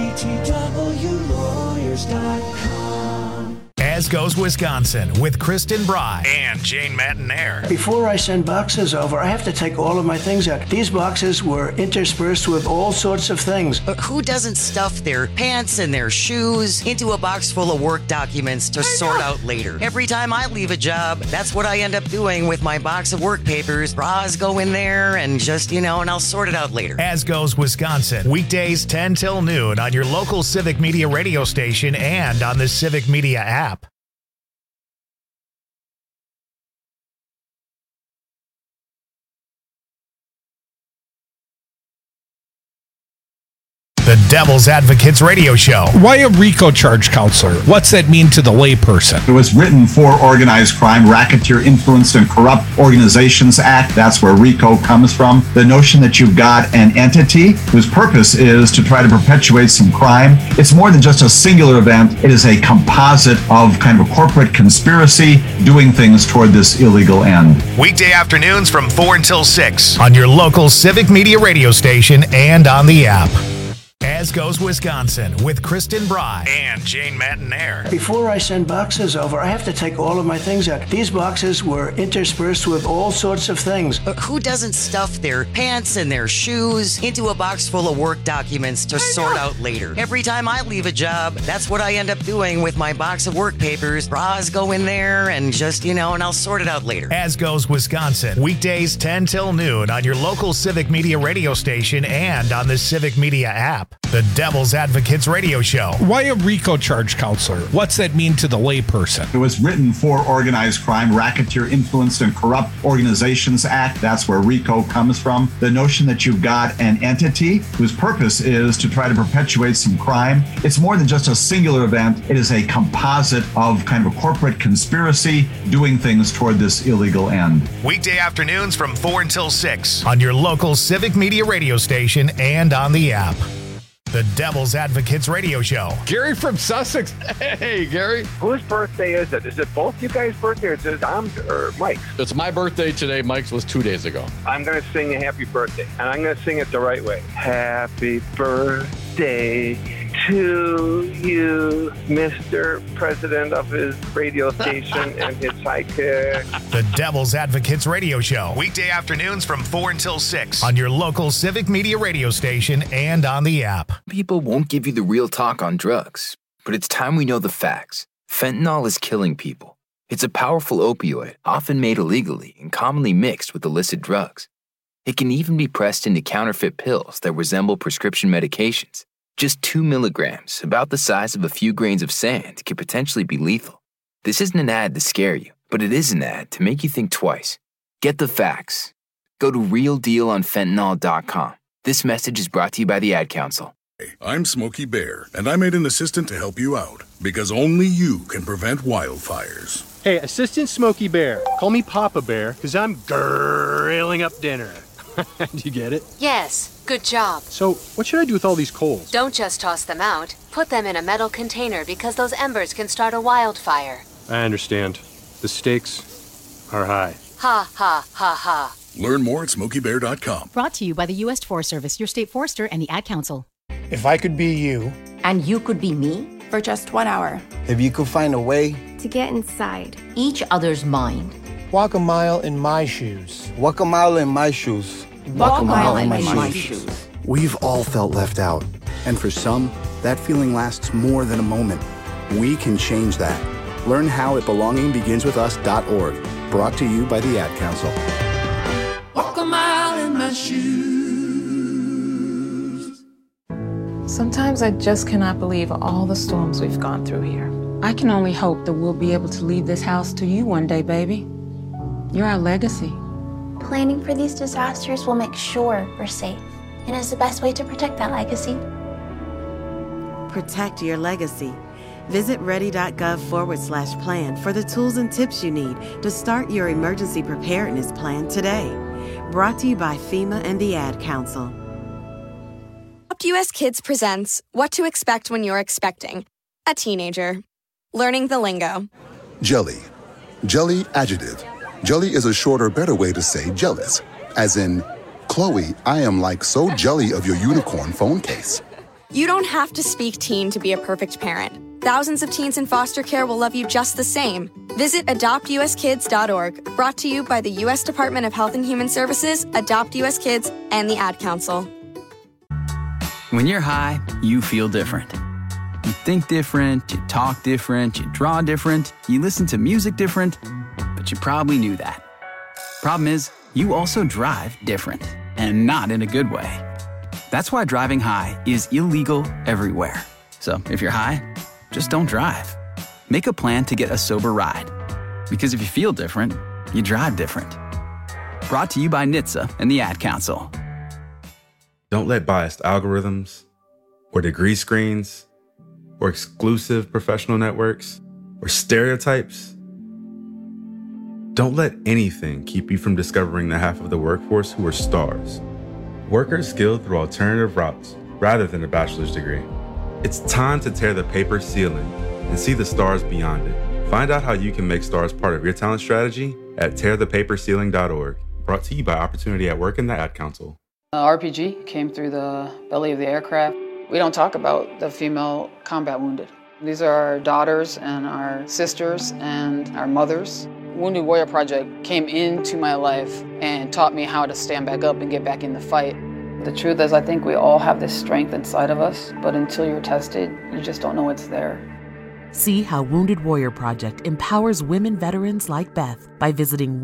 GTWlawyers.com. As Goes Wisconsin with Kristen Bry and Jane Matinaire. Before I send boxes over, I have to take all of my things out. These boxes were interspersed with all sorts of things. But who doesn't stuff their pants and their shoes into a box full of work documents to sort out later? Every time I leave a job, that's what I end up doing with my box of work papers. Bras go in there and just, and I'll sort it out later. As Goes Wisconsin, weekdays 10 till noon on your local Civic Media radio station and on the Civic Media app. The Devil's Advocates Radio Show. Why a RICO charge, counselor? What's that mean to the layperson? It was written for Organized Crime, Racketeer Influenced and Corrupt Organizations Act. That's where RICO comes from. The notion that you've got an entity whose purpose is to try to perpetuate some crime. It's more than just a singular event. It is a composite of kind of a corporate conspiracy doing things toward this illegal end. Weekday afternoons from 4 until 6 on your local Civic Media radio station and on the app. As As Goes Wisconsin with Kristen Bry and Jane Matanair. Before I send boxes over, I have to take all of my things out. These boxes were interspersed with all sorts of things. Who doesn't stuff their pants and their shoes into a box full of work documents to sort out later? Every time I leave a job, that's what I end up doing with my box of work papers. Bras go in there and just, and I'll sort it out later. As Goes Wisconsin, weekdays 10 till noon on your local Civic Media radio station and on the Civic Media app. The Devil's Advocates Radio Show. Why a RICO charge, counselor? What's that mean to the layperson? It was written for Organized Crime, Racketeer Influenced and Corrupt Organizations Act. That's where RICO comes from. The notion that you've got an entity whose purpose is to try to perpetuate some crime. It's more than just a singular event. It is a composite of kind of a corporate conspiracy doing things toward this illegal end. Weekday afternoons from 4 until 6 on your local Civic Media radio station and on the app. The Devil's Advocates Radio Show. Gary from Sussex. Hey, Gary. Whose birthday is it? Is it both you guys' birthday or is it or Mike's? It's my birthday today. Mike's was 2 days ago. I'm going to sing a happy birthday, and I'm going to sing it the right way. Happy birthday to you, Mr. President of his radio station and his sidekick. The Devil's Advocates Radio Show. Weekday afternoons from 4 until 6 on your local Civic Media radio station and on the app. People won't give you the real talk on drugs, but it's time we know the facts. Fentanyl is killing people. It's a powerful opioid, often made illegally and commonly mixed with illicit drugs. It can even be pressed into counterfeit pills that resemble prescription medications. Just 2 milligrams, about the size of a few grains of sand, could potentially be lethal. This isn't an ad to scare you, but it is an ad to make you think twice. Get the facts. Go to realdealonfentanyl.com. This message is brought to you by the Ad Council. I'm Smokey Bear, and I made an assistant to help you out, because only you can prevent wildfires. Hey, Assistant Smokey Bear. Call me Papa Bear, because I'm grilling up dinner. Do you get it? Yes, good job. So, what should I do with all these coals? Don't just toss them out. Put them in a metal container because those embers can start a wildfire. I understand. The stakes are high. Ha, ha, ha, ha. Learn more at SmokeyBear.com. Brought to you by the U.S. Forest Service, your state forester, and the Ad Council. If I could be you. And you could be me? For just 1 hour. If you could find a way. To get inside each other's mind. Walk a mile in my shoes. Walk a mile in my shoes. Walk a mile in my shoes. We've all felt left out. And for some, that feeling lasts more than a moment. We can change that. Learn how at belongingbeginswithus.org. Brought to you by the Ad Council. Walk a mile in my shoes. Sometimes I just cannot believe all the storms we've gone through here. I can only hope that we'll be able to leave this house to you one day, baby. You're our legacy. Planning for these disasters will make sure we're safe, and is the best way to protect that legacy. Protect your legacy. Visit ready.gov/plan for the tools and tips you need to start your emergency preparedness plan today. Brought to you by FEMA and the Ad Council. Adopt US Kids presents What to Expect When You're Expecting a Teenager. Learning the lingo. Jelly. Jelly adjective. Jelly is a shorter, better way to say jealous. As in, Chloe, I am like so jelly of your unicorn phone case. You don't have to speak teen to be a perfect parent. Thousands of teens in foster care will love you just the same. Visit adoptuskids.org. Brought to you by the U.S. Department of Health and Human Services, Adopt US Kids, and the Ad Council. When you're high, you feel different. You think different, you talk different, you draw different, you listen to music different, but you probably knew that. Problem is, you also drive different, and not in a good way. That's why driving high is illegal everywhere. So if you're high, just don't drive. Make a plan to get a sober ride. Because if you feel different, you drive different. Brought to you by NHTSA and the Ad Council. Don't let biased algorithms, or degree screens, or exclusive professional networks, or stereotypes. Don't let anything keep you from discovering the half of the workforce who are stars. Workers skilled through alternative routes rather than a bachelor's degree. It's time to tear the paper ceiling and see the stars beyond it. Find out how you can make stars part of your talent strategy at tearthepaperceiling.org. Brought to you by Opportunity at Work and the Ad Council. RPG came through the belly of the aircraft. We don't talk about the female combat wounded. These are our daughters and our sisters and our mothers. Wounded Warrior Project came into my life and taught me how to stand back up and get back in the fight. The truth is, I think we all have this strength inside of us, but until you're tested, you just don't know it's there. See how Wounded Warrior Project empowers women veterans like Beth by visiting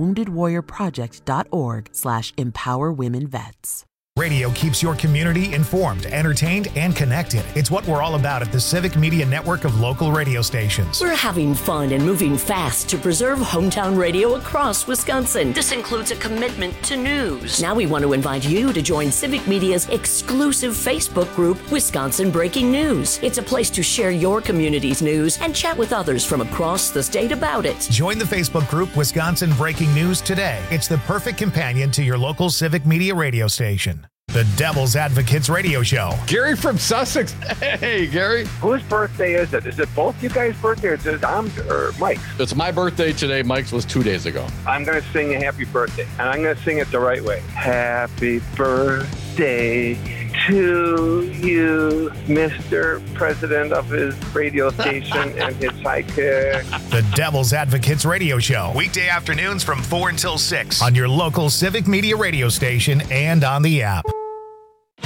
woundedwarriorproject.org/empowerwomenvets. Radio keeps your community informed, entertained, and connected. It's what we're all about at the Civic Media Network of local radio stations. We're having fun and moving fast to preserve hometown radio across Wisconsin. This includes a commitment to news. Now we want to invite you to join Civic Media's exclusive Facebook group, Wisconsin Breaking News. It's a place to share your community's news and chat with others from across the state about it. Join the Facebook group Wisconsin Breaking News today. It's the perfect companion to your local Civic Media radio station. The Devil's Advocates Radio Show. Gary from Sussex. Hey, Gary. Whose birthday is it? Is it both you guys' birthday or is it Dom's or Mike's? It's my birthday today. Mike's was 2 days ago. I'm going to sing a happy birthday, and I'm going to sing it the right way. Happy birthday to you, Mr. President of his radio station and his sidekick. The Devil's Advocates Radio Show. Weekday afternoons from 4 until 6 on your local Civic Media radio station and on the app.